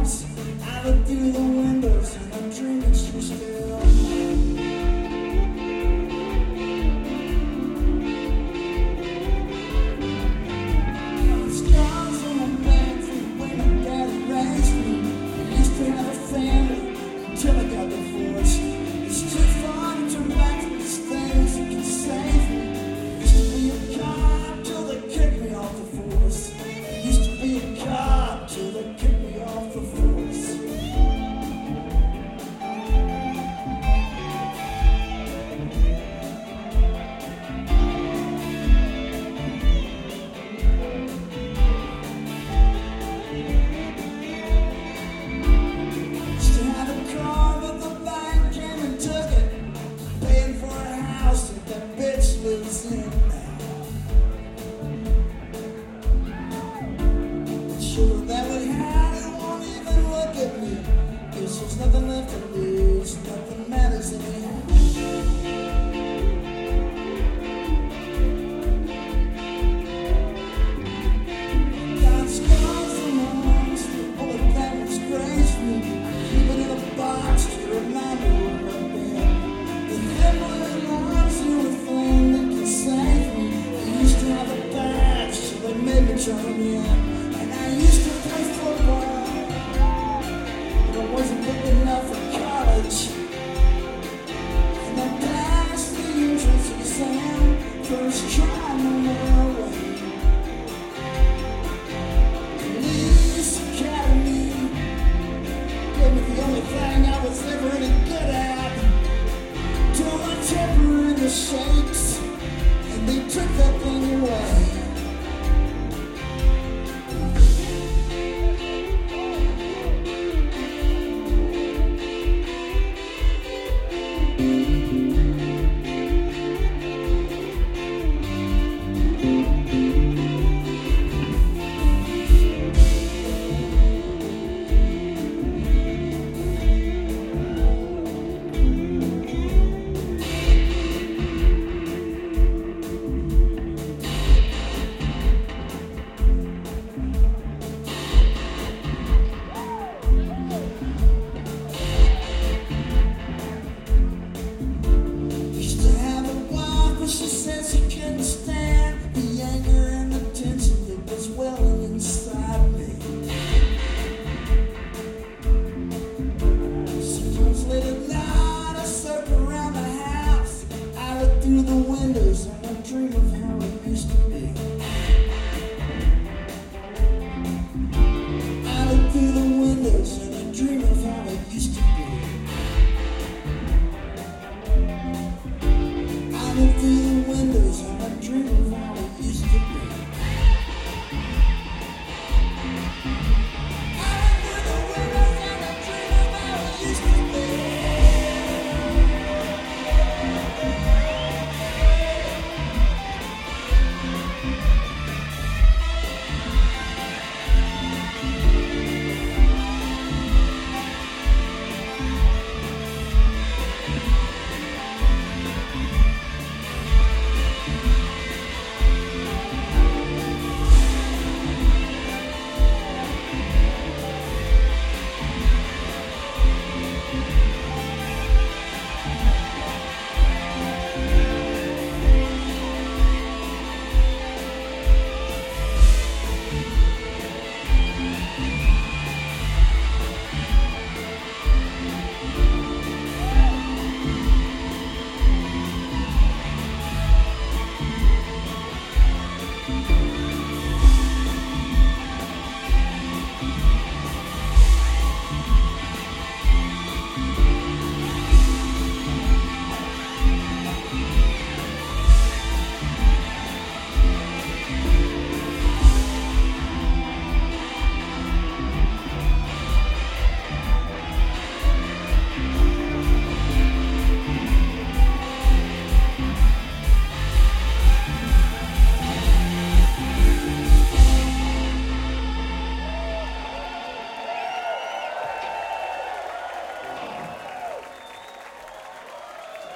house. I look through the windows and I'm dreaming she's still mine. Scars on my back from the way my daddy raised me. I used to have a family until I got divorced. It's too far to turn back to these things that can save me. Used to be a cop till they kicked me off the force. Used to be a cop till they kicked me off the force. Sure that we had it won't even look at me. Guess there's nothing left to lose, nothing matters anyhow. Got scars on my arms, the bullet that was grazed me. Keep it in a box to remind me where I've been. The thin blue lines are the thing that can save me. I used to have a badge, so they made me turn me in. I used to play football, but I wasn't good enough for college. And I passed the entrance exam, first try no way. Police Academy gave me the only thing I was ever any good at. Till my temper in the shakes, and they took that thing away. She says she couldn't stand the anger and the tension that was welling inside me. Sometimes late at night I circle around the house. I look through the windows and I dream of how it used to be. I look through the windows and I dream of how it used to be.